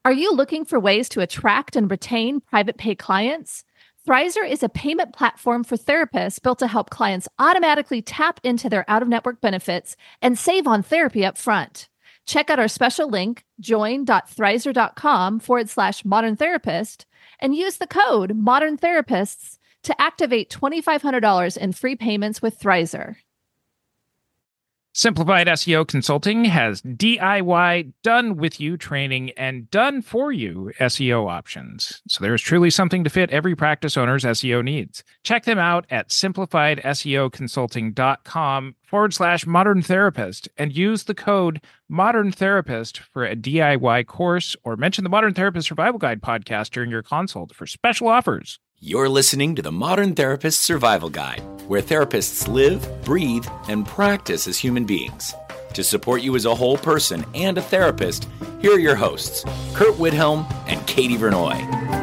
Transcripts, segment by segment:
Are you looking for ways to attract and retain private pay clients? Thrizer is a payment platform for therapists built to help clients automatically tap into their out-of-network benefits and save on therapy up front. Check out our special link, join.thrizer.com/modern therapist, and use the code Modern Therapists to activate $2,500 in free payments with Thrizer. Simplified SEO Consulting has DIY done-with-you training and done-for-you SEO options. So there is truly something to fit every practice owner's SEO needs. Check them out at simplifiedseoconsulting.com/modern therapist and use the code Modern Therapist for a DIY course, or mention the Modern Therapist Survival Guide podcast during your consult for special offers. You're listening to the Modern Therapist Survival Guide, where therapists live, breathe, and practice as human beings. To support you as a whole person and a therapist, here are your hosts, Kurt Widhelm and Katie Vernoy.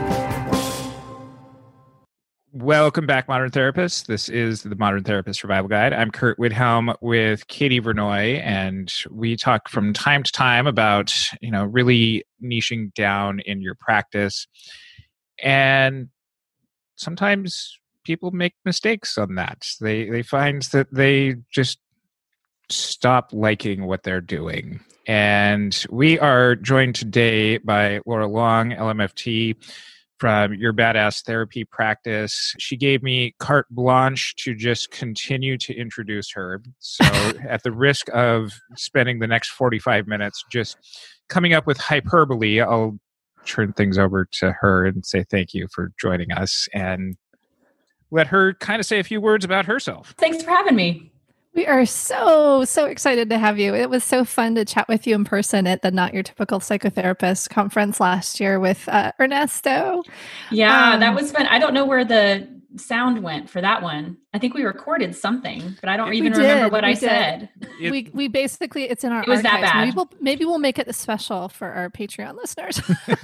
Welcome back, Modern Therapists. This is the Modern Therapist Survival Guide. I'm Kurt Widhelm with Katie Vernoy, and we talk from time to time about, really niching down in your practice. And sometimes people make mistakes on that. They find that they just stop liking what they're doing. And we are joined today by Laura Long, LMFT, from Your Badass Therapy Practice. She gave me carte blanche to just continue to introduce her. So at the risk of spending the next 45 minutes just coming up with hyperbole, I'll turn things over to her and say thank you for joining us and let her kind of say a few words about herself. Thanks for having me. We are so excited to have you. It was so fun to chat with you in person at the Not Your Typical Psychotherapist conference last year with Ernesto. Yeah, that was fun. I don't know where the sound went for that one. I think we recorded something, but I don't even remember what I said. We basically, it's in our archives. That bad. Maybe we'll make it a special for our Patreon listeners.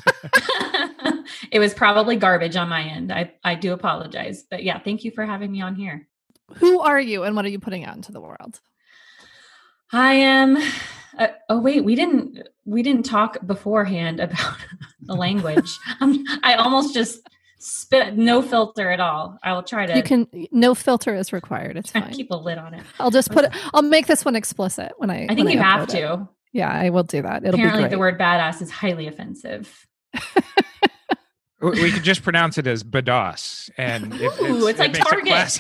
It was probably garbage on my end. I do apologize, but yeah, thank you for having me on here. Who are you and what are you putting out into the world? I am. We didn't talk beforehand about the language. I almost just spit, no filter at all. I will try to. No filter is required. It's fine. Keep a lid on it. I'll make this one explicit when I think you have to. Yeah, I will do that. It'll Apparently be great. The word badass is highly offensive. We could just pronounce it as badass, and it's like Target.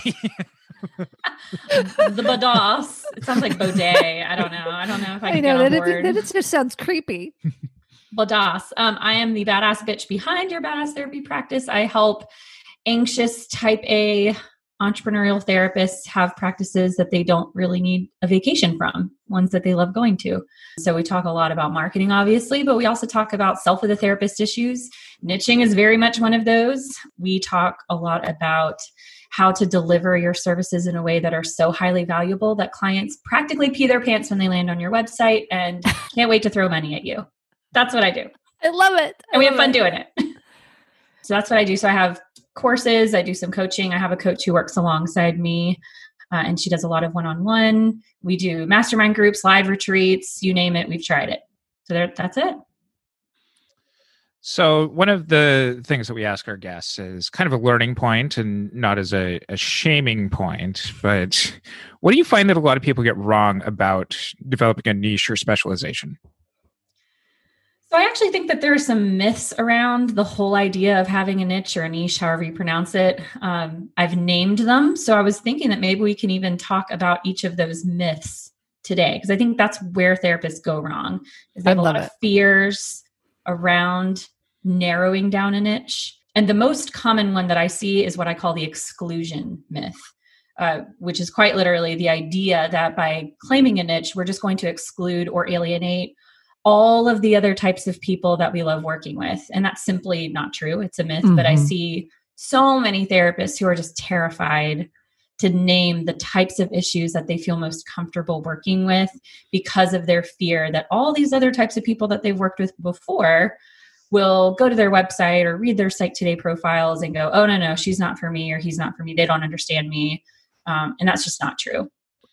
The badass. It sounds like Baudet. I don't know if I can get on board. That just sounds creepy. Badass. I am the badass bitch behind Your Badass Therapy Practice. I help anxious type A entrepreneurial therapists have practices that they don't really need a vacation from, ones that they love going to. So we talk a lot about marketing, obviously, but we also talk about self with a therapist issues. Niching is very much one of those. We talk a lot about how to deliver your services in a way that are so highly valuable that clients practically pee their pants when they land on your website and can't wait to throw money at you. That's what I do. I love it. And we have fun doing it. So that's what I do. So I have courses, I do some coaching. I have a coach who works alongside me, and she does a lot of one-on-one. We do mastermind groups, live retreats, you name it, we've tried it. So that's it. So one of the things that we ask our guests is kind of a learning point and not as a shaming point, but what do you find that a lot of people get wrong about developing a niche or specialization? So I actually think that there are some myths around the whole idea of having a niche or a niche, however you pronounce it. I've named them. So I was thinking that maybe we can even talk about each of those myths today, because I think that's where therapists go wrong. Is they have a lot of fears around narrowing down a niche. And the most common one that I see is what I call the exclusion myth, which is quite literally the idea that by claiming a niche, we're just going to exclude or alienate all of the other types of people that we love working with. And that's simply not true. It's a myth, but I see so many therapists who are just terrified to name the types of issues that they feel most comfortable working with because of their fear that all these other types of people that they've worked with before will go to their website or read their Psych Today profiles and go, oh, no, she's not for me or he's not for me. They don't understand me. And that's just not true.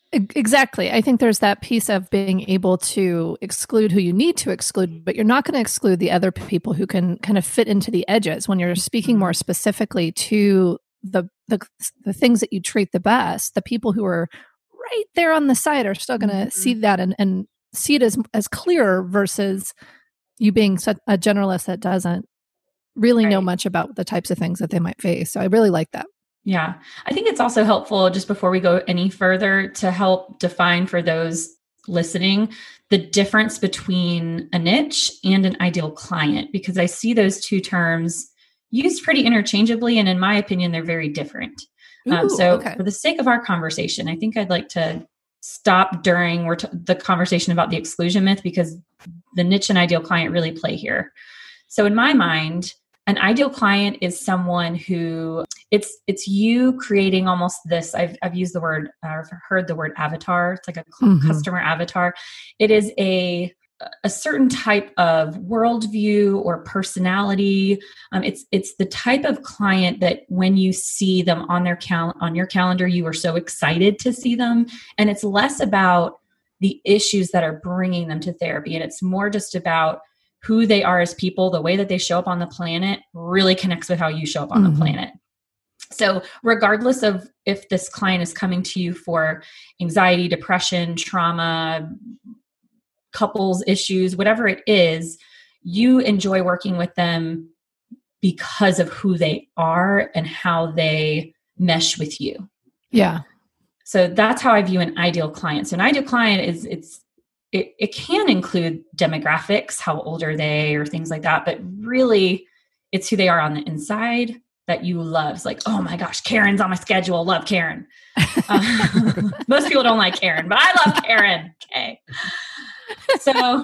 Exactly. I think there's that piece of being able to exclude who you need to exclude, but you're not going to exclude the other people who can kind of fit into the edges when you're speaking more specifically to the things that you treat the best. The people who are right there on the side are still going to see that and see it as clear versus you being such a generalist that doesn't really know much about the types of things that they might face. So I really like that. Yeah. I think it's also helpful, just before we go any further, to help define for those listening the difference between a niche and an ideal client, because I see those two terms used pretty interchangeably. And in my opinion, they're very different. For the sake of our conversation, I think I'd like to stop during the conversation about the exclusion myth, because the niche and ideal client really play here. So in my mind, an ideal client is someone who it's you creating almost this. I've used the word, or heard the word avatar. It's like a customer avatar. It is a certain type of worldview or personality. It's the type of client that when you see them on your calendar, you are so excited to see them. And it's less about the issues that are bringing them to therapy, and it's more just about who they are as people. The way that they show up on the planet really connects with how you show up on the planet. So regardless of if this client is coming to you for anxiety, depression, trauma, couples issues, whatever it is, you enjoy working with them because of who they are and how they mesh with you. Yeah. So that's how I view an ideal client. So an ideal client it can include demographics, how old are they, or things like that. But really, it's who they are on the inside that you love. It's like, oh my gosh, Karen's on my schedule. Love Karen. Most people don't like Karen, but I love Karen. Okay. So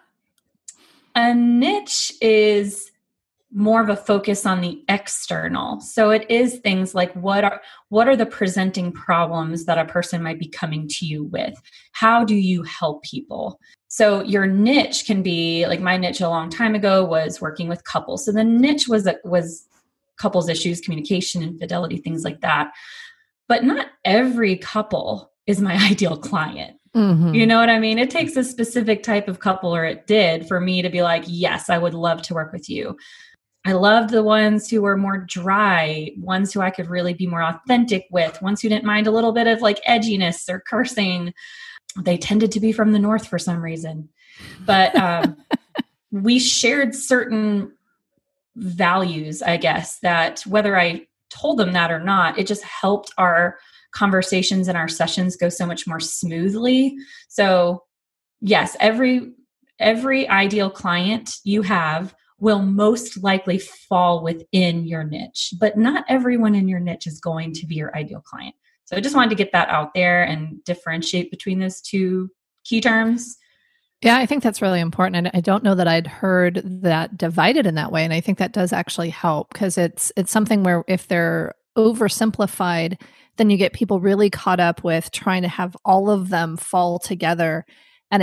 a niche is more of a focus on the external. So it is things like what are the presenting problems that a person might be coming to you with? How do you help people? So your niche can be, like my niche a long time ago was working with couples. So the niche was couples issues, communication, infidelity, things like that. But not every couple is my ideal client. Mm-hmm. You know what I mean? It takes a specific type of couple, or it did, for me to be like, yes, I would love to work with you. I loved the ones who were more dry, ones who I could really be more authentic with, ones who didn't mind a little bit of like edginess or cursing. They tended to be from the North for some reason. But we shared certain values, I guess, that whether I told them that or not, it just helped our conversations and our sessions go so much more smoothly. So yes, every ideal client you have will most likely fall within your niche, but not everyone in your niche is going to be your ideal client. So I just wanted to get that out there and differentiate between those two key terms. Yeah, I think that's really important. And I don't know that I'd heard that divided in that way. And I think that does actually help, because it's something where if they're oversimplified, then you get people really caught up with trying to have all of them fall together. And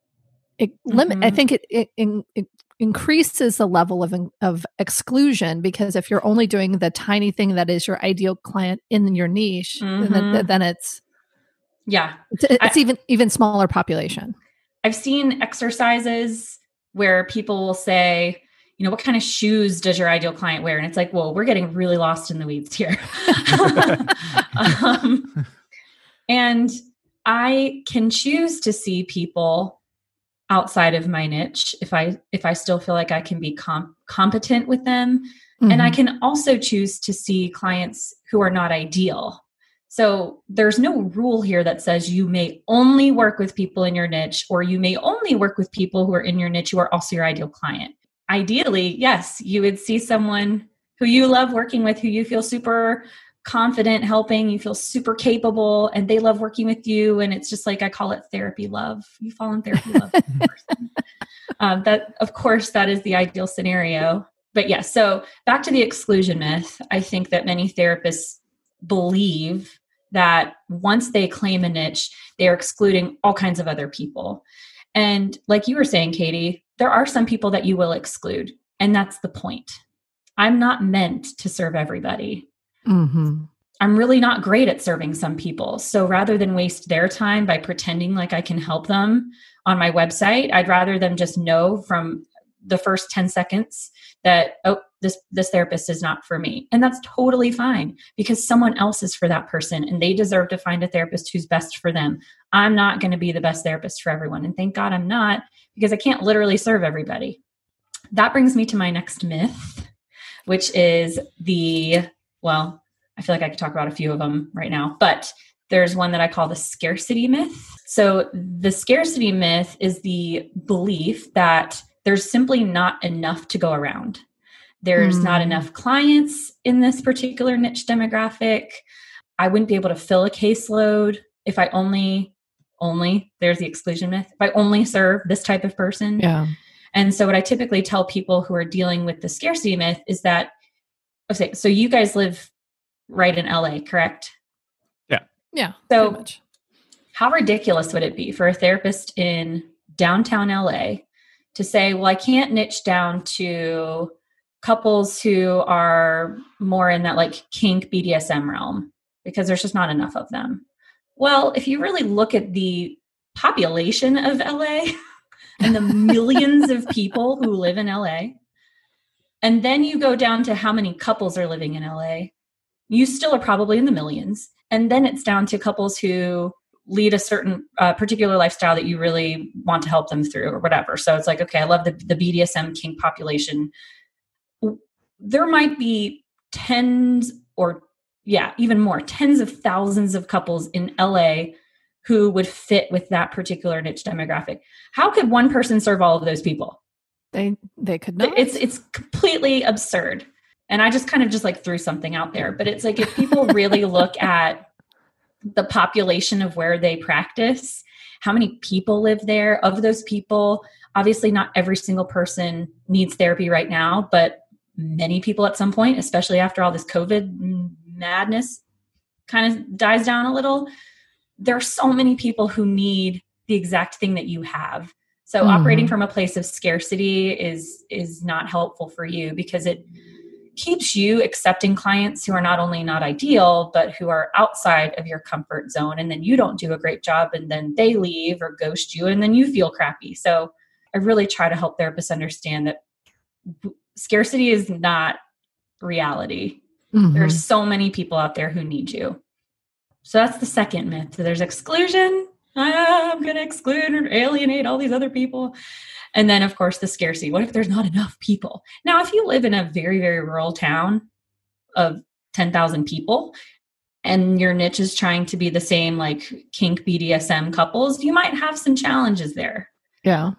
I think it increases the level of exclusion, because if you're only doing the tiny thing that is your ideal client in your niche, then it's even smaller population. I've seen exercises where people will say, you know, what kind of shoes does your ideal client wear? And it's like, well, we're getting really lost in the weeds here. And I can choose to see people outside of my niche if I still feel like I can be competent with them. Mm-hmm. And I can also choose to see clients who are not ideal. So there's no rule here that says you may only work with people in your niche, or you may only work with people who are in your niche who are also your ideal client. Ideally, yes, you would see someone who you love working with, who you feel super confident helping, you feel super capable, and they love working with you. And it's just like, I call it therapy love. You fall in therapy love with the person. That, of course, that is the ideal scenario. But yes, so back to the exclusion myth. I think that many therapists believe that once they claim a niche, they're excluding all kinds of other people. And like you were saying, Katie, there are some people that you will exclude. And that's the point. I'm not meant to serve everybody. Mm-hmm. I'm really not great at serving some people. So rather than waste their time by pretending like I can help them on my website, I'd rather them just know from the first 10 seconds that, oh, this therapist is not for me. And that's totally fine because someone else is for that person and they deserve to find a therapist who's best for them. I'm not going to be the best therapist for everyone. And thank God I'm not, because I can't literally serve everybody. That brings me to my next myth, which is well, I feel like I could talk about a few of them right now, but there's one that I call the scarcity myth. So the scarcity myth is the belief that there's simply not enough to go around. There's not enough clients in this particular niche demographic. I wouldn't be able to fill a caseload if I only, there's the exclusion myth, if I only serve this type of person. Yeah. And so what I typically tell people who are dealing with the scarcity myth is that, okay, so you guys live right in LA, correct? Yeah. So how ridiculous would it be for a therapist in downtown LA to say, well, I can't niche down to couples who are more in that like kink BDSM realm because there's just not enough of them. Well, if you really look at the population of LA and the millions of people who live in LA, and then you go down to how many couples are living in LA, you still are probably in the millions. And then it's down to couples who lead a certain particular lifestyle that you really want to help them through or whatever. So it's like, okay, I love the BDSM kink population. There might be tens or even more, tens of thousands of couples in LA who would fit with that particular niche demographic. How could one person serve all of those people? They could not. It's completely absurd. And I just kind of just like threw something out there, but it's like, if people really look at the population of where they practice, how many people live there, of those people, obviously not every single person needs therapy right now, but many people at some point, especially after all this COVID madness kind of dies down a little, there are so many people who need the exact thing that you have. So operating from a place of scarcity is not helpful for you because it keeps you accepting clients who are not only not ideal, but who are outside of your comfort zone. And then you don't do a great job and then they leave or ghost you and then you feel crappy. So I really try to help therapists understand that scarcity is not reality. There's so many people out there who need you. So that's the second myth. So there's exclusion. I'm going to exclude or alienate all these other people. And then, of course, the scarcity. What if there's not enough people? Now, if you live in a very, very rural town of 10,000 people and your niche is trying to be the same like kink BDSM couples, you might have some challenges there. Yeah.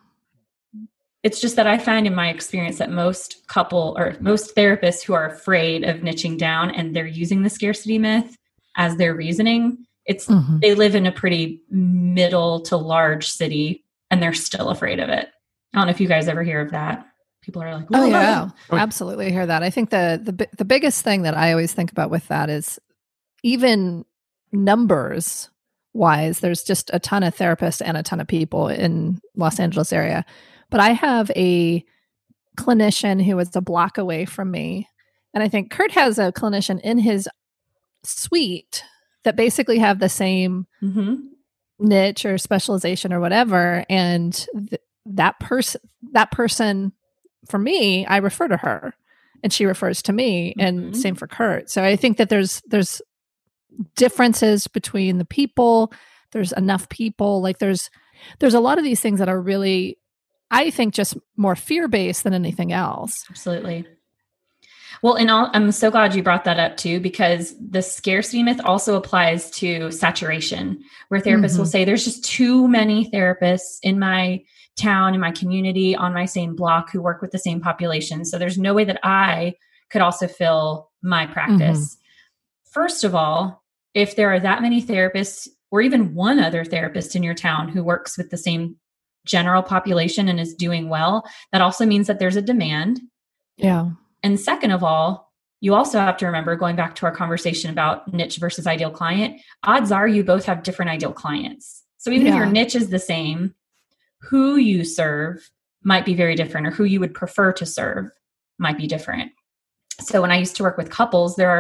It's just that I find in my experience that most therapists who are afraid of niching down and they're using the scarcity myth as their reasoning, they live in a pretty middle to large city and they're still afraid of it. I don't know if you guys ever hear of that. People are like, whoa. Oh yeah, absolutely. I hear that. I think the biggest thing that I always think about with that is even numbers wise, there's just a ton of therapists and a ton of people in Los Angeles area. But I have a clinician who is a block away from me. And I think Kurt has a clinician in his suite that basically have the same niche or specialization or whatever. And that person for me, I refer to her and she refers to me, and same for Kurt. So I think that there's differences between the people. There's enough people. Like there's a lot of these things that are really, I think, just more fear-based than anything else. Absolutely. Well, I'm so glad you brought that up too, because the scarcity myth also applies to saturation, where therapists will say there's just too many therapists in my town, in my community, on my same block who work with the same population. So there's no way that I could also fill my practice. First of all, if there are that many therapists or even one other therapist in your town who works with the same general population and is doing well, that also means that there's a demand. Yeah. And second of all, you also have to remember, going back to our conversation about niche versus ideal client, odds are you both have different ideal clients. So even if your niche is the same, who you serve might be very different, or who you would prefer to serve might be different. So when I used to work with couples, there are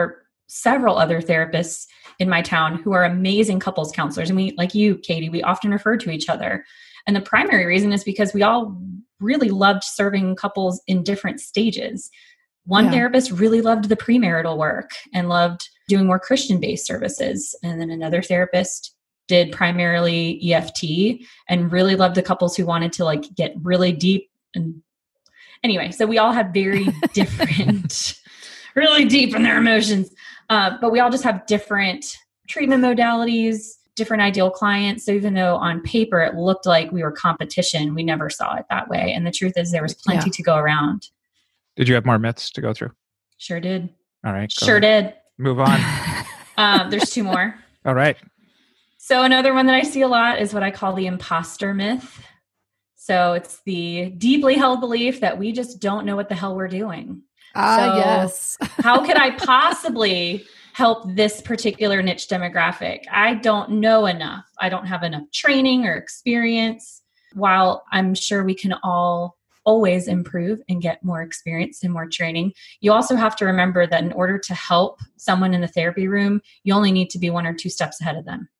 several other therapists in my town who are amazing couples counselors. And we, like you, Katie, we often refer to each other. And the primary reason is because we all really loved serving couples in different stages. One therapist really loved the premarital work and loved doing more Christian-based services. And then another therapist did primarily EFT and really loved the couples who wanted to like get really deep. And anyway, so we all have very different, really deep in their emotions. But we all just have different treatment modalities, different ideal clients. So even though on paper it looked like we were competition, we never saw it that way. And the truth is there was plenty to go around. Did you have more myths to go through? Sure did. All right. Sure did. Move on. There's two more. All right. So another one that I see a lot is what I call the imposter myth. So it's the deeply held belief that we just don't know what the hell we're doing. Yes. How could I possibly help this particular niche demographic? I don't know enough. I don't have enough training or experience. While I'm sure we can all always improve and get more experience and more training, you also have to remember that in order to help someone in the therapy room, you only need to be 1 or 2 steps ahead of them.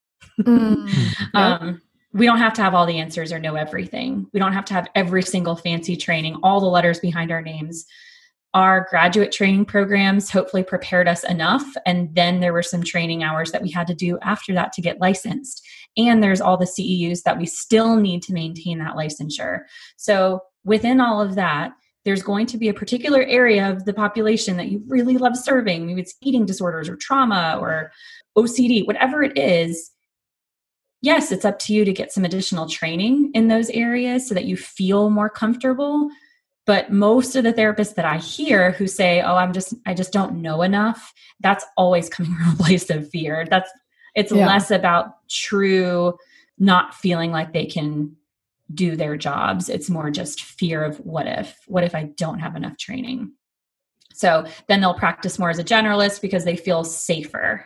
We don't have to have all the answers or know everything. We don't have to have every single fancy training, all the letters behind our names. Our graduate training programs hopefully prepared us enough. And then there were some training hours that we had to do after that to get licensed. And there's all the CEUs that we still need to maintain that licensure. So within all of that, there's going to be a particular area of the population that you really love serving. Maybe it's eating disorders or trauma or OCD, whatever it is. Yes, it's up to you to get some additional training in those areas so that you feel more comfortable. But most of the therapists that I hear who say, "Oh, I just don't know enough," that's always coming from a place of fear. It's less about true not feeling like they can do their jobs. It's more just fear of what if I don't have enough training? So then they'll practice more as a generalist because they feel safer.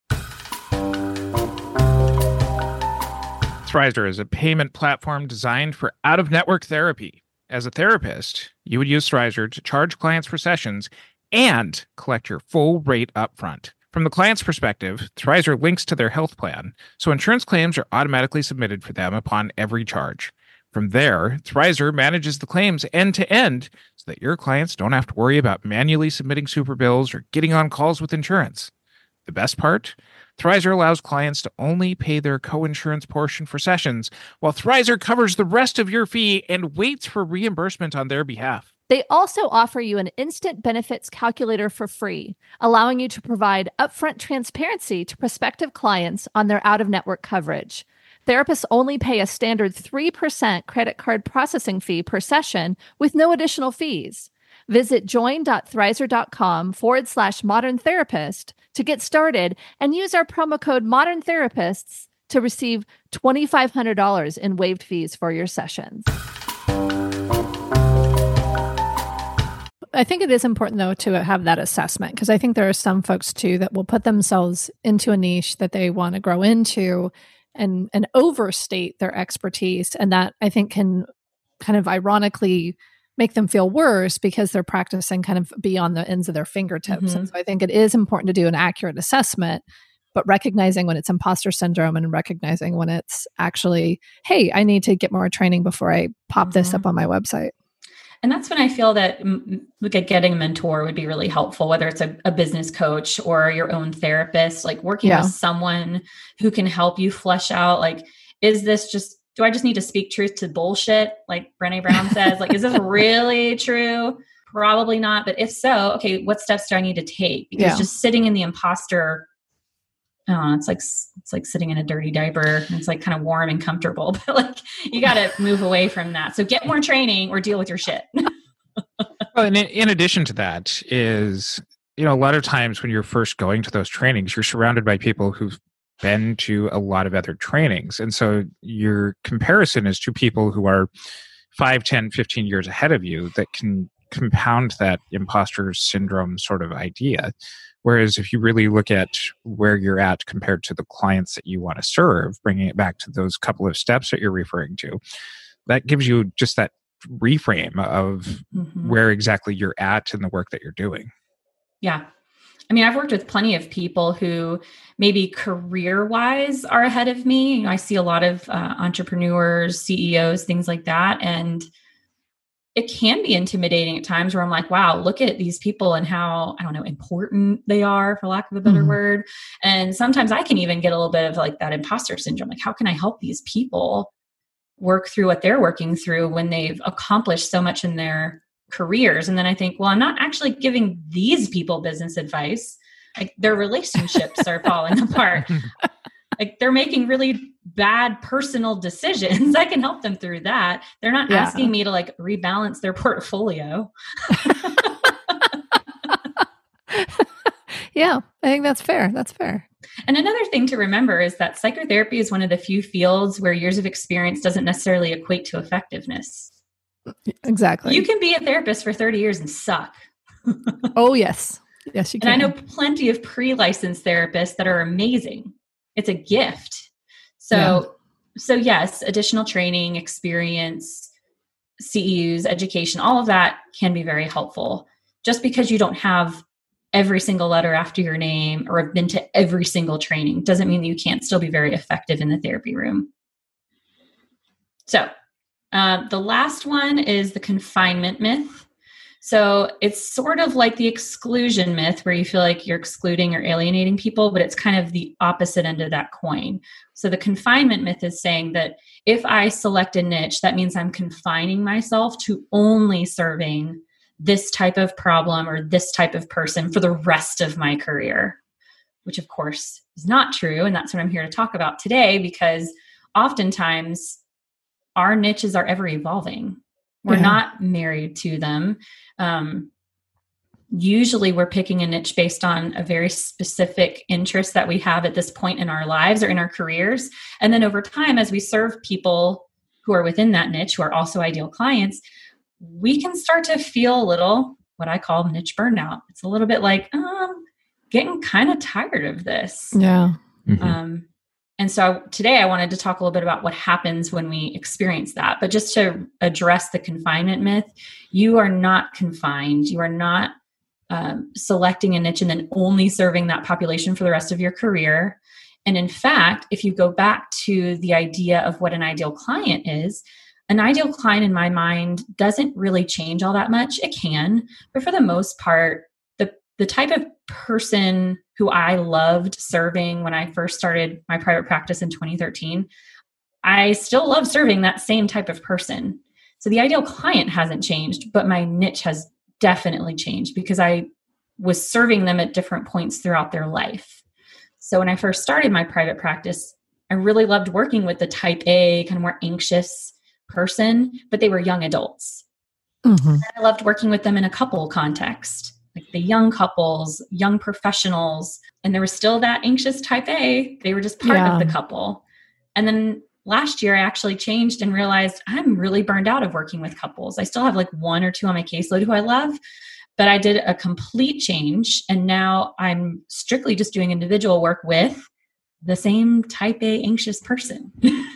Thrizer is a payment platform designed for out-of-network therapy. As a therapist, you would use Thrizer to charge clients for sessions and collect your full rate upfront. From the client's perspective, Thrizer links to their health plan, so insurance claims are automatically submitted for them upon every charge. From there, Thrizer manages the claims end-to-end so that your clients don't have to worry about manually submitting super bills or getting on calls with insurance. The best part? Thrizer allows clients to only pay their co-insurance portion for sessions, while Thrizer covers the rest of your fee and waits for reimbursement on their behalf. They also offer you an instant benefits calculator for free, allowing you to provide upfront transparency to prospective clients on their out-of-network coverage. Therapists only pay a standard 3% credit card processing fee per session with no additional fees. Visit join.thrizer.com/modern therapist to get started and use our promo code Modern Therapists to receive $2,500 in waived fees for your sessions. I think it is important, though, to have that assessment, because I think there are some folks, too, that will put themselves into a niche that they want to grow into and overstate their expertise. And that, I think, can kind of ironically make them feel worse because they're practicing kind of beyond the ends of their fingertips. Mm-hmm. And so I think it is important to do an accurate assessment, but recognizing when it's imposter syndrome and recognizing when it's actually, hey, I need to get more training before I pop this up on my website. And that's when I feel that getting a mentor would be really helpful, whether it's a business coach or your own therapist, like working with someone who can help you flesh out, like, do I just need to speak truth to bullshit? Like Brené Brown says, like, is this really true? Probably not. But if so, okay, what steps do I need to take? Because just sitting in the imposter, it's like sitting in a dirty diaper and it's like kind of warm and comfortable, but like you got to move away from that. So get more training or deal with your shit. Well, and in addition to that is, a lot of times when you're first going to those trainings, you're surrounded by people who've been to a lot of other trainings. And so your comparison is to people who are 5, 10, 15 years ahead of you that can compound that imposter syndrome sort of idea. Whereas if you really look at where you're at compared to the clients that you want to serve, bringing it back to those couple of steps that you're referring to, that gives you just that reframe of where exactly you're at in the work that you're doing. Yeah. I mean, I've worked with plenty of people who maybe career-wise are ahead of me. I see a lot of entrepreneurs, CEOs, things like that. And it can be intimidating at times where I'm like, wow, look at these people and how, I don't know, important they are, for lack of a better word. And sometimes I can even get a little bit of like that imposter syndrome. Like, how can I help these people work through what they're working through when they've accomplished so much in their careers? And then I think, well, I'm not actually giving these people business advice. Like, their relationships are falling apart. Like, they're making really bad personal decisions. I can help them through that. They're not asking me to like rebalance their portfolio. Yeah, I think that's fair. That's fair. And another thing to remember is that psychotherapy is one of the few fields where years of experience doesn't necessarily equate to effectiveness. Exactly. You can be a therapist for 30 years and suck. Oh, yes. Yes, you can. And I know plenty of pre-licensed therapists that are amazing. It's a gift. So yes, additional training, experience, CEUs, education, all of that can be very helpful. Just because you don't have every single letter after your name or have been to every single training doesn't mean that you can't still be very effective in the therapy room. So the last one is the confinement myth. So it's sort of like the exclusion myth where you feel like you're excluding or alienating people, but it's kind of the opposite end of that coin. So the confinement myth is saying that if I select a niche, that means I'm confining myself to only serving this type of problem or this type of person for the rest of my career, which of course is not true. And that's what I'm here to talk about today, because oftentimes our niches are ever evolving. We're not married to them. Usually we're picking a niche based on a very specific interest that we have at this point in our lives or in our careers. And then over time, as we serve people who are within that niche, who are also ideal clients, we can start to feel a little, what I call niche burnout. It's a little bit like, getting kind of tired of this. Yeah. And so today I wanted to talk a little bit about what happens when we experience that. But just to address the confinement myth, you are not confined. You are not selecting a niche and then only serving that population for the rest of your career. And in fact, if you go back to the idea of what an ideal client is, an ideal client in my mind doesn't really change all that much. It can, but for the most part, the type of person who I loved serving when I first started my private practice in 2013, I still love serving that same type of person. So the ideal client hasn't changed, but my niche has definitely changed because I was serving them at different points throughout their life. So when I first started my private practice, I really loved working with the type A, kind of more anxious person, but they were young adults. And I loved working with them in a couple context, like the young couples, young professionals, and there was still that anxious type A. They were just part of the couple. And then last year I actually changed and realized I'm really burned out of working with couples. I still have like one or two on my caseload who I love, but I did a complete change. And now I'm strictly just doing individual work with the same type A anxious person.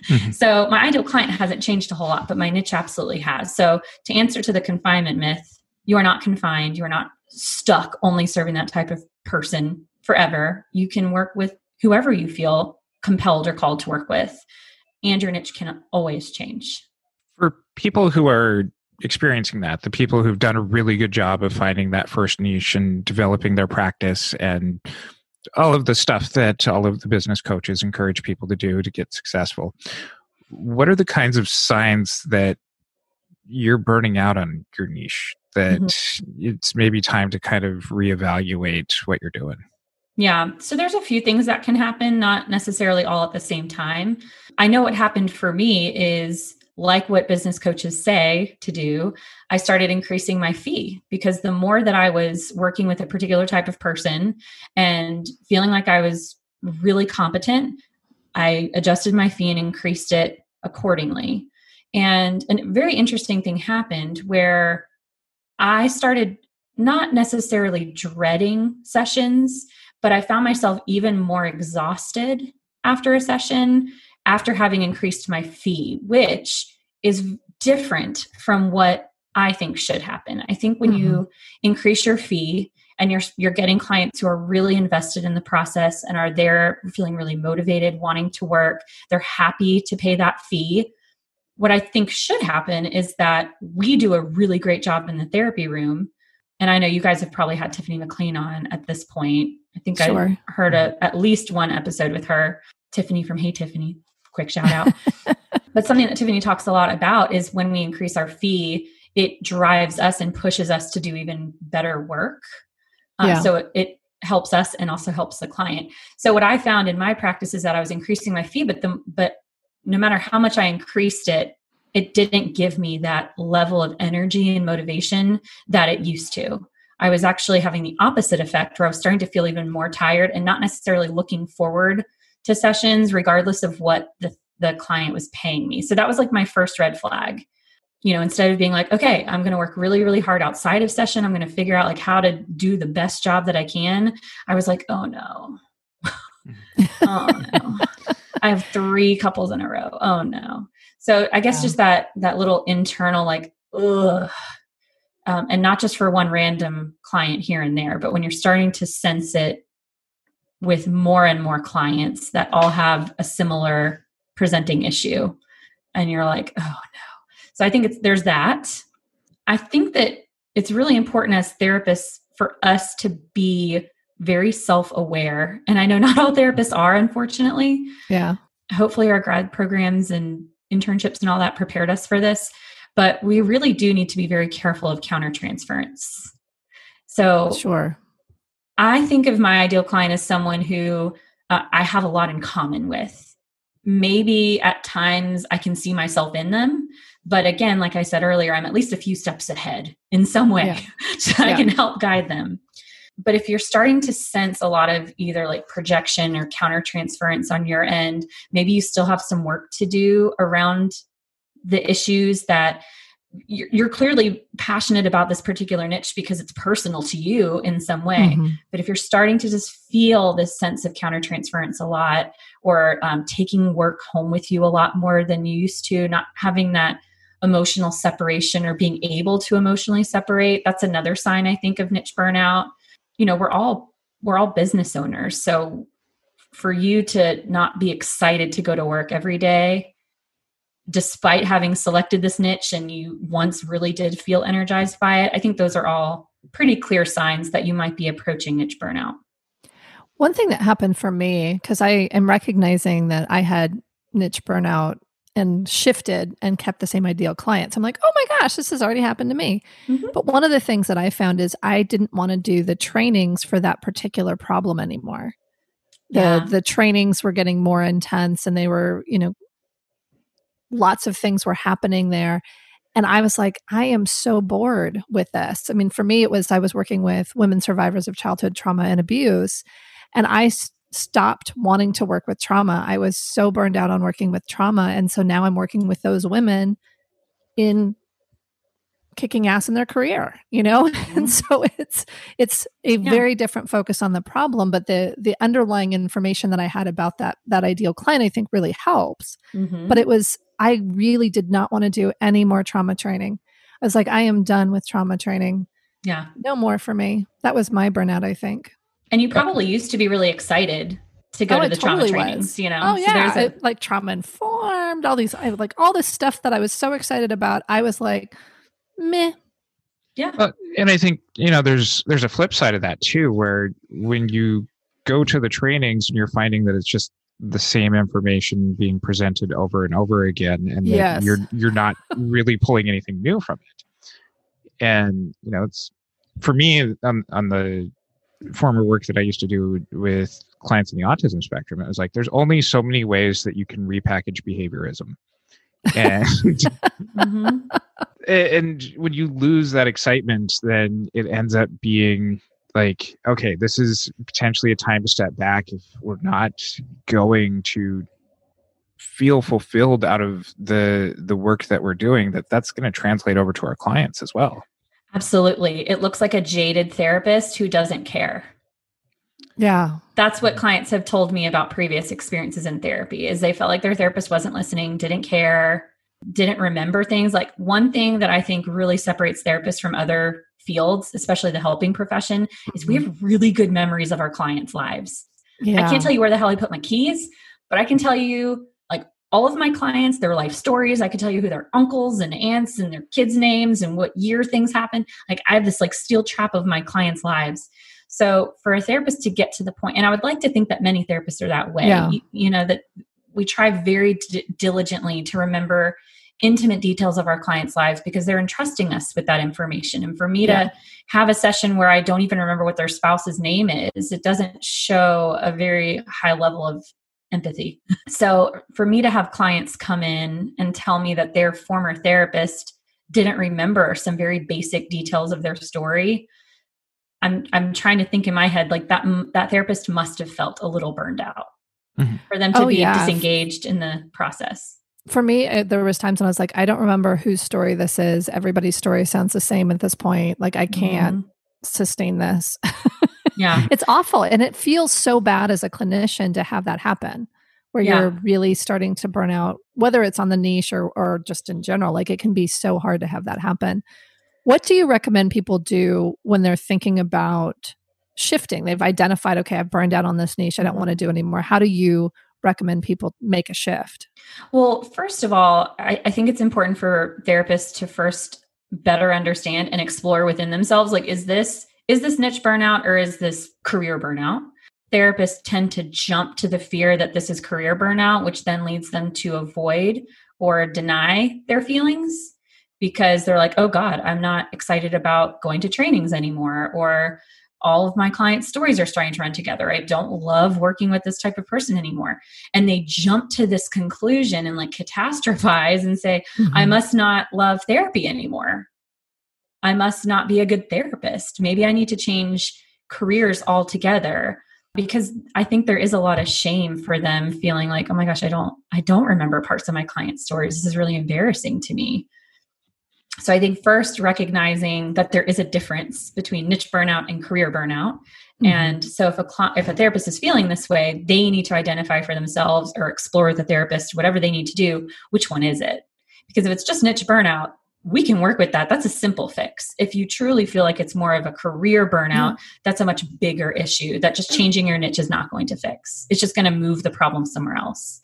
So my ideal client hasn't changed a whole lot, but my niche absolutely has. So to answer to the confinement myth, you are not confined. You are not stuck only serving that type of person forever. You can work with whoever you feel compelled or called to work with, and your niche can always change. For people who are experiencing that, the people who've done a really good job of finding that first niche and developing their practice and all of the stuff that all of the business coaches encourage people to do to get successful, what are the kinds of signs that you're burning out on your niche, that it's maybe time to kind of reevaluate what you're doing? Yeah. So there's a few things that can happen, not necessarily all at the same time. I know what happened for me is like what business coaches say to do. I started increasing my fee because the more that I was working with a particular type of person and feeling like I was really competent, I adjusted my fee and increased it accordingly. And a very interesting thing happened where I started not necessarily dreading sessions, but I found myself even more exhausted after a session, after having increased my fee, which is different from what I think should happen. I think when you increase your fee and you're getting clients who are really invested in the process and are there feeling really motivated, wanting to work. They're happy to pay that fee. What I think should happen is that we do a really great job in the therapy room. And I know you guys have probably had Tiffany McLean on at this point. I think I heard at least one episode with her. Tiffany from Hey Tiffany, quick shout out. But something that Tiffany talks a lot about is when we increase our fee, it drives us and pushes us to do even better work. So it helps us and also helps the client. So what I found in my practice is that I was increasing my fee, but no matter how much I increased it, it didn't give me that level of energy and motivation that it used to. I was actually having the opposite effect where I was starting to feel even more tired and not necessarily looking forward to sessions, regardless of what the client was paying me. So that was like my first red flag. Instead of being like, okay, I'm going to work really, really hard outside of session. I'm going to figure out like how to do the best job that I can. I was like, oh no. Oh no. I have 3 couples in a row. Oh no. So I guess just that little internal, like, ugh. And not just for one random client here and there, but when you're starting to sense it with more and more clients that all have a similar presenting issue, and you're like, oh no. So I think there's that. I think that it's really important as therapists for us to be very self-aware. And I know not all therapists are, unfortunately. Yeah. Hopefully our grad programs and internships and all that prepared us for this, but we really do need to be very careful of countertransference. So sure. I think of my ideal client as someone who I have a lot in common with. Maybe at times I can see myself in them. But again, like I said earlier, I'm at least a few steps ahead in some way so I can help guide them. But if you're starting to sense a lot of either like projection or countertransference on your end, maybe you still have some work to do around the issues that you're clearly passionate about this particular niche because it's personal to you in some way. Mm-hmm. But if you're starting to just feel this sense of countertransference a lot, or taking work home with you a lot more than you used to, not having that emotional separation or being able to emotionally separate, that's another sign, I think, of niche burnout. We're all business owners. So for you to not be excited to go to work every day, despite having selected this niche and you once really did feel energized by it, I think those are all pretty clear signs that you might be approaching niche burnout. One thing that happened for me, because I am recognizing that I had niche burnout and shifted and kept the same ideal clients. I'm like, oh my gosh, this has already happened to me. Mm-hmm. But one of the things that I found is I didn't want to do the trainings for that particular problem anymore. The trainings were getting more intense and they were, lots of things were happening there. And I was like, I am so bored with this. I mean, for me, I was working with women survivors of childhood trauma and abuse. And I stopped wanting to work with trauma. I was so burned out on working with trauma. And so now I'm working with those women in kicking ass in their career, Mm-hmm. And so it's a very different focus on the problem, but the underlying information that I had about that ideal client, I think really helps. Mm-hmm. But I really did not want to do any more trauma training. I was like, I am done with trauma training. Yeah. No more for me. That was my burnout, I think. And you probably used to be really excited to go to the trauma trainings, Oh yeah. So like trauma informed, all this stuff that I was so excited about. I was like, meh. Yeah. And I think, there's a flip side of that too, where when you go to the trainings and you're finding that it's just the same information being presented over and over again, and that you're not really pulling anything new from it. And, it's for me on the former work that I used to do with clients in the autism spectrum, it was like, there's only so many ways that you can repackage behaviorism. And mm-hmm. And when you lose that excitement, then it ends up being like, okay, this is potentially a time to step back if we're not going to feel fulfilled out of the work that we're doing, that's going to translate over to our clients as well. Absolutely. It looks like a jaded therapist who doesn't care. Yeah. That's what clients have told me about previous experiences in therapy, is they felt like their therapist wasn't listening, didn't care, didn't remember things. Like one thing that I think really separates therapists from other fields, especially the helping profession, is we have really good memories of our clients' lives. Yeah. I can't tell you where the hell I put my keys, but I can tell you like all of my clients, their life stories. I can tell you who their uncles and aunts and their kids' names and what year things happened. Like I have this like steel trap of my clients' lives. So for a therapist to get to the point, and I would like to think that many therapists are that way, that we try very diligently to remember intimate details of our clients' lives because they're entrusting us with that information. And for me to have a session where I don't even remember what their spouse's name is, it doesn't show a very high level of empathy. So for me to have clients come in and tell me that their former therapist didn't remember some very basic details of their story, I'm trying to think in my head, like that therapist must have felt a little burned out for them to be disengaged in the process. For me, there was times when I was like, I don't remember whose story this is. Everybody's story sounds the same at this point. Like I can't sustain this. Yeah. It's awful. And it feels so bad as a clinician to have that happen where you're really starting to burn out, whether it's on the niche or just in general. Like it can be so hard to have that happen. What do you recommend people do when they're thinking about shifting? They've identified, okay, I've burned out on this niche. I don't want to do anymore. How do you recommend people make a shift? Well, first of all, I think it's important for therapists to first better understand and explore within themselves. Like, is this niche burnout or is this career burnout? Therapists tend to jump to the fear that this is career burnout, which then leads them to avoid or deny their feelings because they're like, oh God, I'm not excited about going to trainings anymore, or all of my clients' stories are starting to run together. I don't love working with this type of person anymore. And they jump to this conclusion and like catastrophize and say, I must not love therapy anymore. I must not be a good therapist. Maybe I need to change careers altogether, because I think there is a lot of shame for them feeling like, oh my gosh, I don't remember parts of my clients' stories. This is really embarrassing to me. So I think first recognizing that there is a difference between niche burnout and career burnout. And so if a therapist is feeling this way, they need to identify for themselves or explore with the therapist, whatever they need to do, which one is it? Because if it's just niche burnout, we can work with that. That's a simple fix. If you truly feel like it's more of a career burnout, that's a much bigger issue that just changing your niche is not going to fix. It's just going to move the problem somewhere else.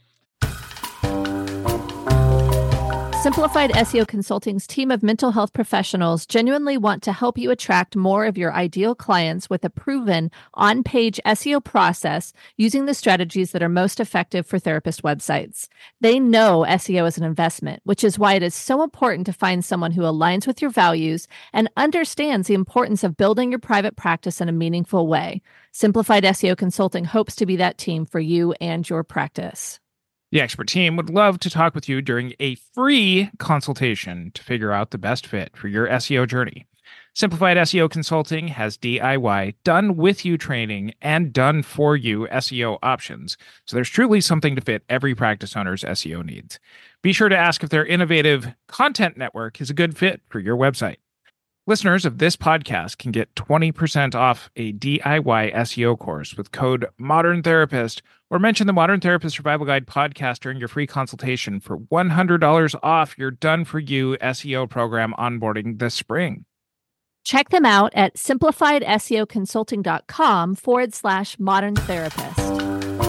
Simplified SEO Consulting's team of mental health professionals genuinely want to help you attract more of your ideal clients with a proven on-page SEO process using the strategies that are most effective for therapist websites. They know SEO is an investment, which is why it is so important to find someone who aligns with your values and understands the importance of building your private practice in a meaningful way. Simplified SEO Consulting hopes to be that team for you and your practice. The expert team would love to talk with you during a free consultation to figure out the best fit for your SEO journey. Simplified SEO Consulting has DIY, done with you training, and done for you SEO options. So there's truly something to fit every practice owner's SEO needs. Be sure to ask if their innovative content network is a good fit for your website. Listeners of this podcast can get 20% off a DIY SEO course with code Modern Therapist, or mention the Modern Therapist Survival Guide podcast during your free consultation for $100 off your done-for-you SEO program onboarding this spring. Check them out at simplifiedseoconsulting.com/modern therapist.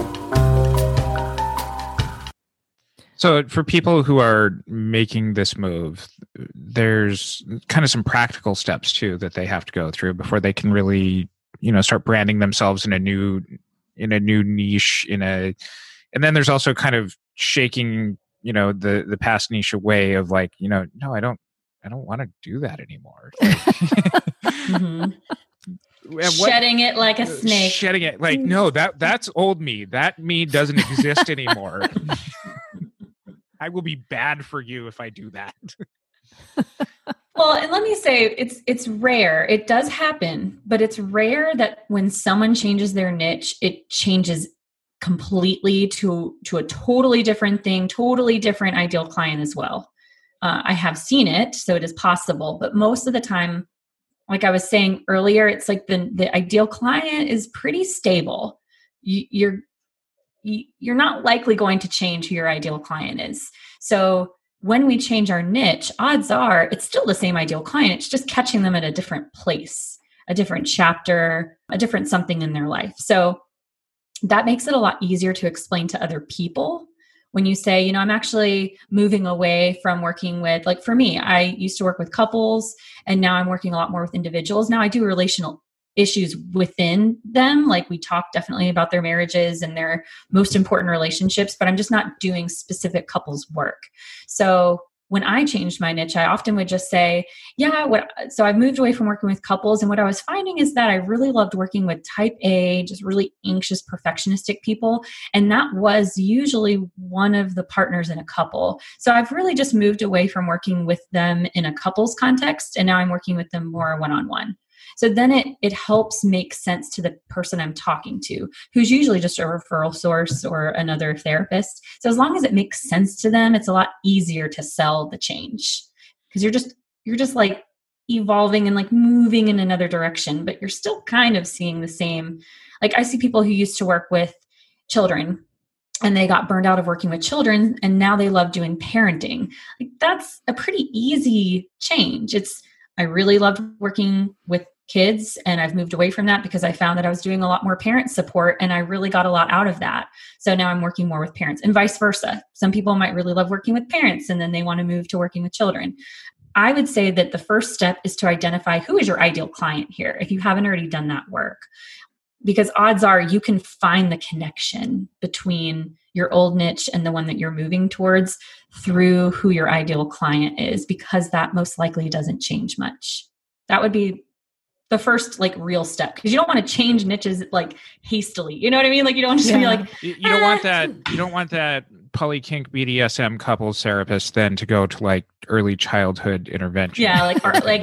So for people who are making this move, there's kind of some practical steps too that they have to go through before they can really, start branding themselves in a new niche, and then there's also kind of shaking, the past niche away of like, no, I don't want to do that anymore. Shedding it like a snake. Shedding it like, no, that's old me. That me doesn't exist anymore. I will be bad for you if I do that. Well, and let me say, it's rare. It does happen, but it's rare that when someone changes their niche, it changes completely to a totally different thing, totally different ideal client as well. I have seen it, so it is possible. But most of the time, like I was saying earlier, it's like the ideal client is pretty stable. You're not likely going to change who your ideal client is. So when we change our niche, odds are it's still the same ideal client. It's just catching them at a different place, a different chapter, a different something in their life. So that makes it a lot easier to explain to other people. When you say, you know, I'm actually moving away from working with, like for me, I used to work with couples and now I'm working a lot more with individuals. Now I do relational issues within them. Like we talk definitely about their marriages and their most important relationships, but I'm just not doing specific couples work. So when I changed my niche, I often would just say, so I've moved away from working with couples. And what I was finding is that I really loved working with type A, just really anxious, perfectionistic people. And that was usually one of the partners in a couple. So I've really just moved away from working with them in a couples context. And now I'm working with them more one-on-one. So then it helps make sense to the person I'm talking to, who's usually just a referral source or another therapist. So as long as it makes sense to them, it's a lot easier to sell the change, because you're just like evolving and like moving in another direction, but you're still kind of seeing the same. Like I see people who used to work with children and they got burned out of working with children and now they love doing parenting. Like that's a pretty easy change. I really loved working with kids and I've moved away from that because I found that I was doing a lot more parent support and I really got a lot out of that. So now I'm working more with parents and vice versa. Some people might really love working with parents and then they want to move to working with children. I would say that the first step is to identify who is your ideal client here, if you haven't already done that work, because odds are you can find the connection between your old niche and the one that you're moving towards through who your ideal client is, because that most likely doesn't change much. That would be the first like real step, because you don't want to change niches like hastily. You know what I mean? Like you don't just be like, you don't want that. You don't want that polykink BDSM couples therapist then to go to like early childhood intervention. Yeah. Like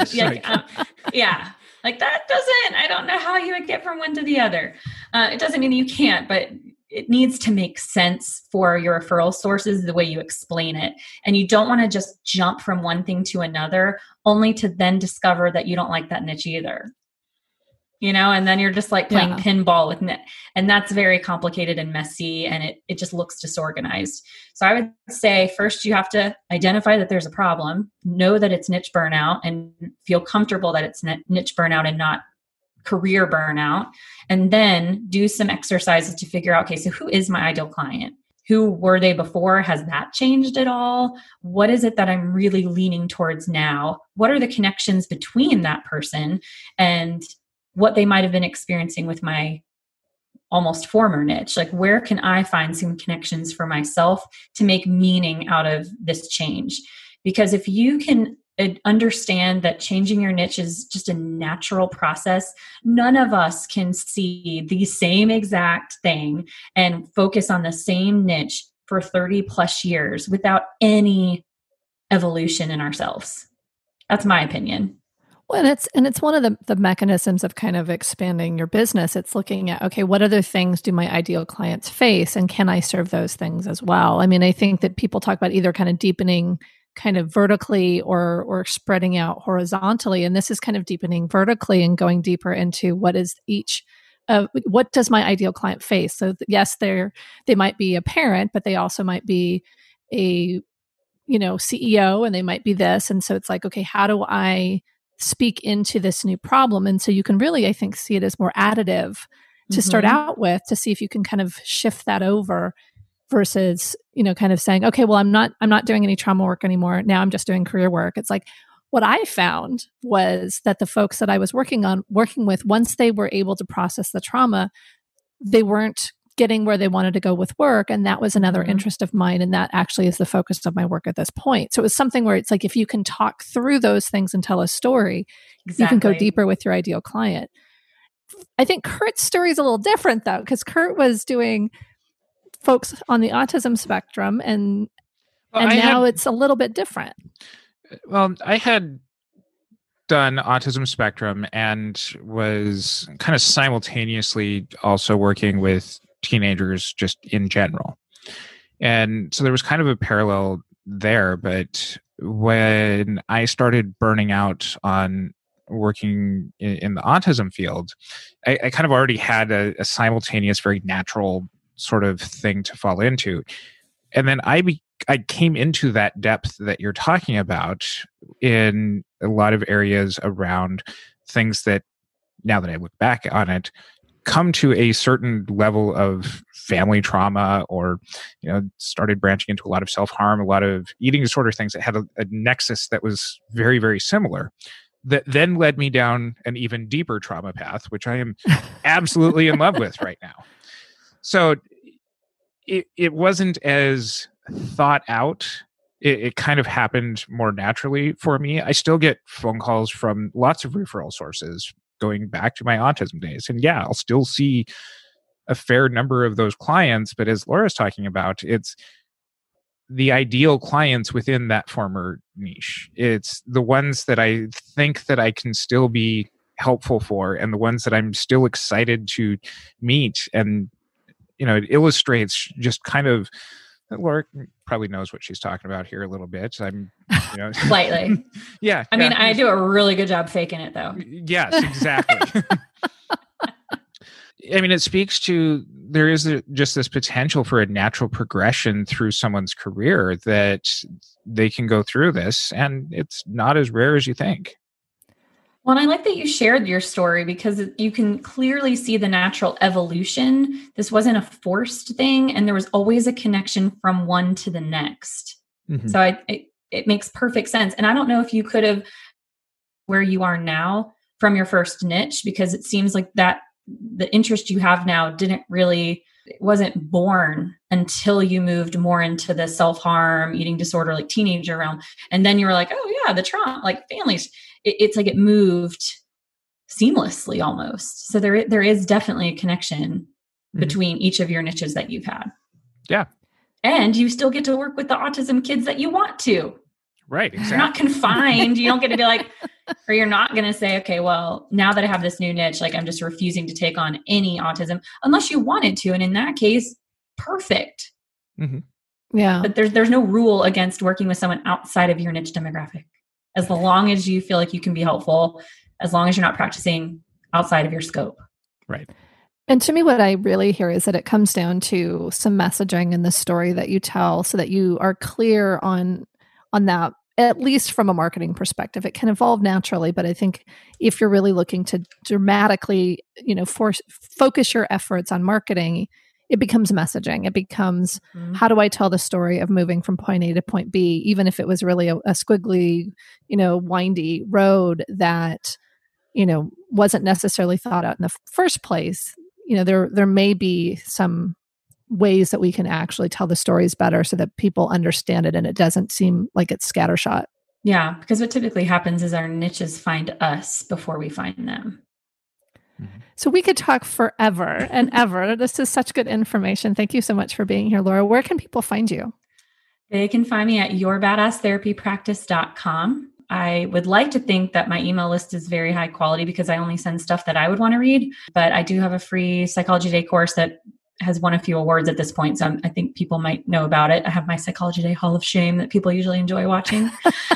that doesn't, I don't know how you would get from one to the other. It doesn't mean you can't, but it needs to make sense for your referral sources, the way you explain it. And you don't want to just jump from one thing to another, only to then discover that you don't like that niche either. You know, and then you're just like playing pinball with it. And that's very complicated and messy, and it just looks disorganized. So I would say first you have to identify that there's a problem, know that it's niche burnout, and feel comfortable that it's niche burnout and not career burnout. And then do some exercises to figure out, okay, so who is my ideal client? Who were they before? Has that changed at all? What is it that I'm really leaning towards now? What are the connections between that person and what they might have been experiencing with my almost former niche? Like, where can I find some connections for myself to make meaning out of this change? Because if you can understand that changing your niche is just a natural process, none of us can see the same exact thing and focus on the same niche for 30 plus years without any evolution in ourselves. That's my opinion. Well, and it's one of the mechanisms of kind of expanding your business. It's looking at, okay, what other things do my ideal clients face, and can I serve those things as well? I mean, I think that people talk about either kind of deepening kind of vertically or spreading out horizontally, and this is kind of deepening vertically and going deeper into what is what does my ideal client face? So yes, they might be a parent, but they also might be a CEO, and they might be this, and so it's like, okay, how do I speak into this new problem? And so you can really, I think, see it as more additive to start out with, to see if you can kind of shift that over versus, kind of saying, okay, well, I'm not doing any trauma work anymore. Now I'm just doing career work. It's like, what I found was that the folks that I was working with, once they were able to process the trauma, they weren't getting where they wanted to go with work. And that was another interest of mine. And that actually is the focus of my work at this point. So it was something where it's like, if you can talk through those things and tell a story, you can go deeper with your ideal client. I think Kurt's story is a little different though, because Kurt was doing folks on the autism spectrum and now it's a little bit different. Well, I had done autism spectrum and was kind of simultaneously also working with teenagers just in general. And so there was kind of a parallel there. But when I started burning out on working in the autism field, I kind of already had a simultaneous, very natural sort of thing to fall into. And then I I came into that depth that you're talking about in a lot of areas around things that, now that I look back on it, come to a certain level of family trauma, or, started branching into a lot of self-harm, a lot of eating disorder things that had a nexus that was very, very similar, that then led me down an even deeper trauma path, which I am absolutely in love with right now. So it wasn't as thought out. It kind of happened more naturally for me. I still get phone calls from lots of referral sources going back to my autism days. And yeah, I'll still see a fair number of those clients. But as Laura's talking about, it's the ideal clients within that former niche. It's the ones that I think that I can still be helpful for, and the ones that I'm still excited to meet. And, it illustrates just kind of, Laura probably knows what she's talking about here a little bit. I'm, slightly. Yeah. I mean, I do a really good job faking it, though. Yes, exactly. I mean, it speaks to, there is just this potential for a natural progression through someone's career, that they can go through this, and it's not as rare as you think. Well, and I like that you shared your story, because you can clearly see the natural evolution. This wasn't a forced thing, and there was always a connection from one to the next. Mm-hmm. So it makes perfect sense. And I don't know if you could have where you are now from your first niche, because it seems like that the interest you have now wasn't born until you moved more into the self-harm, eating disorder, like teenager realm. And then you were like, oh yeah, the trauma, like families. It's like it moved seamlessly almost. So there is definitely a connection between each of your niches that you've had. Yeah. And you still get to work with the autism kids that you want to. Right. Exactly. You're not confined. You don't get to be like, or you're not going to say, okay, well, now that I have this new niche, like I'm just refusing to take on any autism unless you wanted to. And in that case, perfect. Mm-hmm. Yeah. But there's no rule against working with someone outside of your niche demographic, as long as you feel like you can be helpful, as long as you're not practicing outside of your scope. Right. And to me, what I really hear is that it comes down to some messaging in the story that you tell, so that you are clear on that, at least from a marketing perspective. It can evolve naturally, but I think if you're really looking to dramatically, focus your efforts on marketing, it becomes messaging. It becomes, how do I tell the story of moving from point A to point B, even if it was really a squiggly, windy road that, wasn't necessarily thought out in the first place. There may be some ways that we can actually tell the stories better, so that people understand it and it doesn't seem like it's scattershot. Yeah, because what typically happens is our niches find us before we find them. So we could talk forever and ever. This is such good information. Thank you so much for being here, Laura. Where can people find you? They can find me at yourbadasstherapypractice.com. I would like to think that my email list is very high quality, because I only send stuff that I would want to read. But I do have a free Psychology Day course that has won a few awards at this point. So I think people might know about it. I have my Psychology Day Hall of Shame that people usually enjoy watching.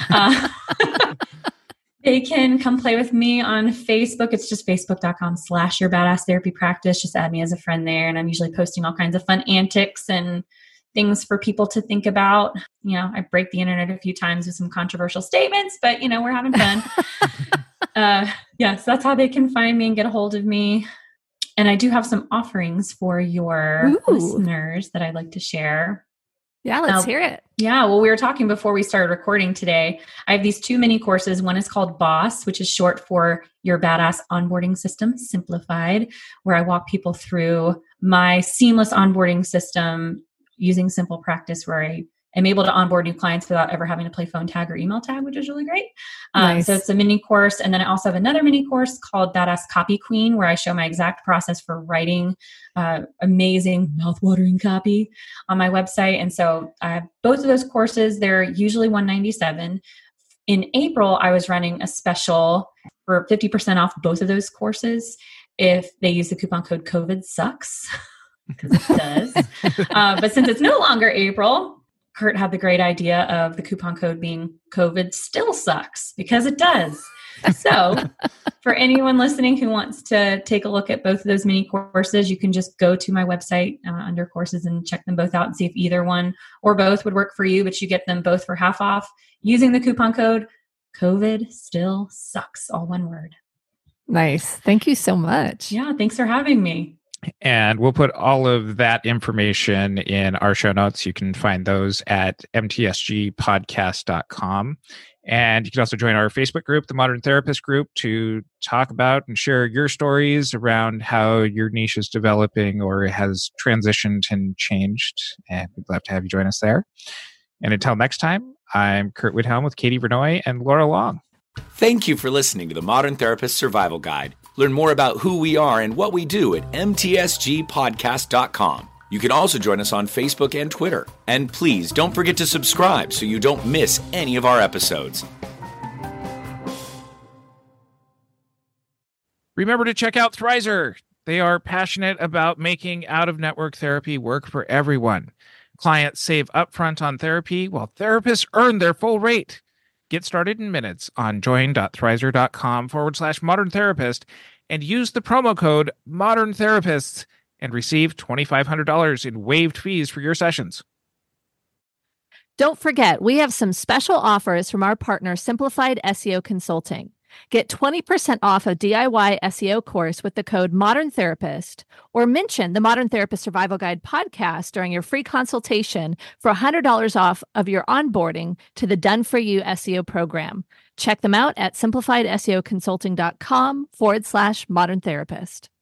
They can come play with me on Facebook. It's just facebook.com/yourbadasstherapypractice. Just add me as a friend there. And I'm usually posting all kinds of fun antics and things for people to think about. I break the internet a few times with some controversial statements, but we're having fun. So that's how they can find me and get a hold of me. And I do have some offerings for your listeners that I'd like to share. Yeah, let's hear it. Yeah, well, we were talking before we started recording today. I have these 2 mini courses. One is called BOSS, which is short for Your Badass Onboarding System Simplified, where I walk people through my seamless onboarding system using simple practice, where I am able to onboard new clients without ever having to play phone tag or email tag, which is really great. Nice. So it's a mini course. And then I also have another mini course called Badass Copy Queen, where I show my exact process for writing amazing mouthwatering copy on my website. And so I have both of those courses. They're usually $197. In April, I was running a special for 50% off both of those courses if they use the coupon code COVID sucks, because it does. But since it's no longer April, Kurt had the great idea of the coupon code being COVID still sucks, because it does. So for anyone listening who wants to take a look at both of those mini courses, you can just go to my website under courses and check them both out and see if either one or both would work for you, but you get them both for half off using the coupon code COVID Still Sucks, all one word. Nice. Thank you so much. Yeah, thanks for having me. And we'll put all of that information in our show notes. You can find those at mtsgpodcast.com. And you can also join our Facebook group, the Modern Therapist Group, to talk about and share your stories around how your niche is developing or has transitioned and changed. And we'd love to have you join us there. And until next time, I'm Kurt Widhelm with Katie Vernoy and Laura Long. Thank you for listening to the Modern Therapist Survival Guide. Learn more about who we are and what we do at mtsgpodcast.com. You can also join us on Facebook and Twitter. And please don't forget to subscribe so you don't miss any of our episodes. Remember to check out Thrizer. They are passionate about making out-of-network therapy work for everyone. Clients save upfront on therapy while therapists earn their full rate. Get started in minutes on join.thrizer.com/modern therapist and use the promo code Modern Therapists and receive $2,500 in waived fees for your sessions. Don't forget, we have some special offers from our partner, Simplified SEO Consulting. Get 20% off a DIY SEO course with the code Modern Therapist, or mention the Modern Therapist Survival Guide podcast during your free consultation for $100 off of your onboarding to the Done For You SEO program. Check them out at simplifiedseoconsulting.com/modern therapist.